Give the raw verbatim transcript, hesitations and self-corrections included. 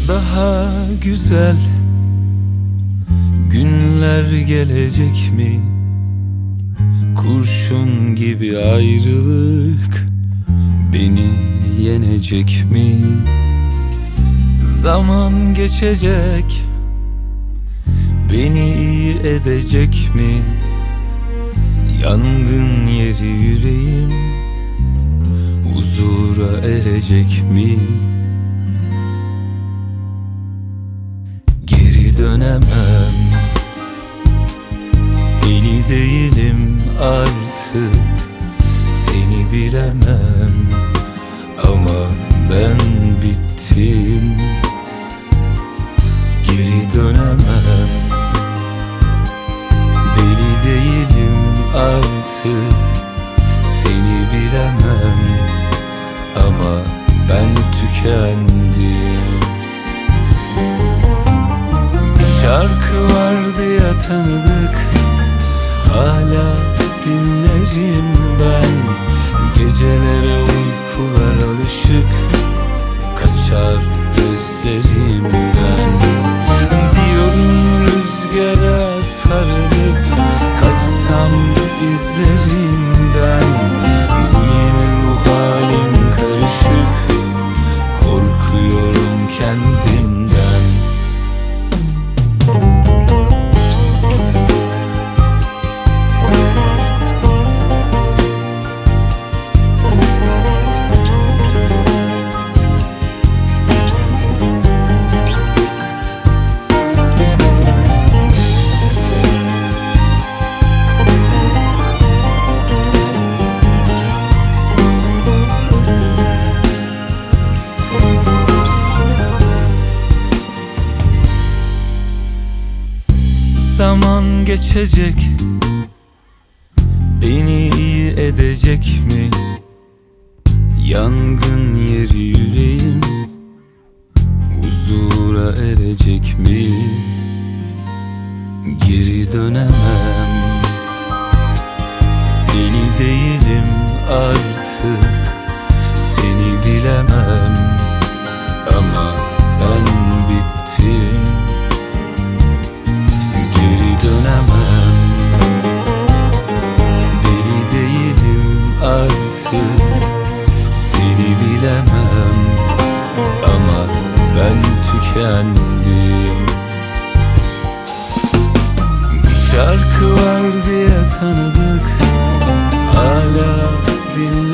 Daha güzel günler gelecek mi? Kurşun gibi ayrılık beni yenecek mi? Zaman geçecek, beni iyi edecek mi? Yangın yeri yüreğim, huzura erecek mi? Geri dönemem, deli değilim artık, seni bilemem ama ben bittim. Geri dönemem, deli değilim artık, seni bilemem ama ben tükendim. Bir şarkı vardı ya tanıdık, hala dinlerim ben. Gecelere uykular alışık, kaçar gözlerimden. Diyorum rüzgara sarılıp kaçsam izlerinden. Bu yeni ruh halim karışık, korkuyorum kendimden. Zaman geçecek, beni iyi edecek mi? Yangın yeri yüreğim, huzura erecek mi? Geri dönemem, deli değilim artık, seni bilemem ama ben bittim. Dönemem, deli değilim artık, seni bilemem ama ben tükendim. Bir şarkı vardı ya tanıdık, hala dinle.